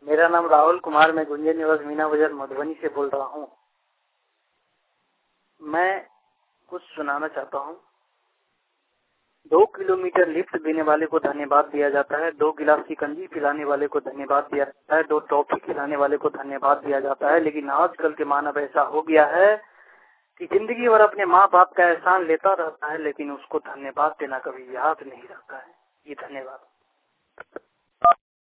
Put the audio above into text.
मेरा नाम राहुल कुमार, मैं गुंजन निवास मीना बाजार मधुबनी से बोल रहा हूँ। मैं कुछ सुनाना चाहता हूँ। 2 किलोमीटर लिफ्ट देने वाले को धन्यवाद दिया जाता है, 2 गिलास शिकंजी पिलाने वाले को धन्यवाद दिया जाता है, 2 टॉफी खिलाने वाले को धन्यवाद दिया जाता है। लेकिन आजकल के मानव ऐसा हो गया है कि जिंदगी भर अपने माँ बाप का एहसान लेता रहता है, लेकिन उसको धन्यवाद देना कभी याद नहीं रखता है। ये धन्यवाद।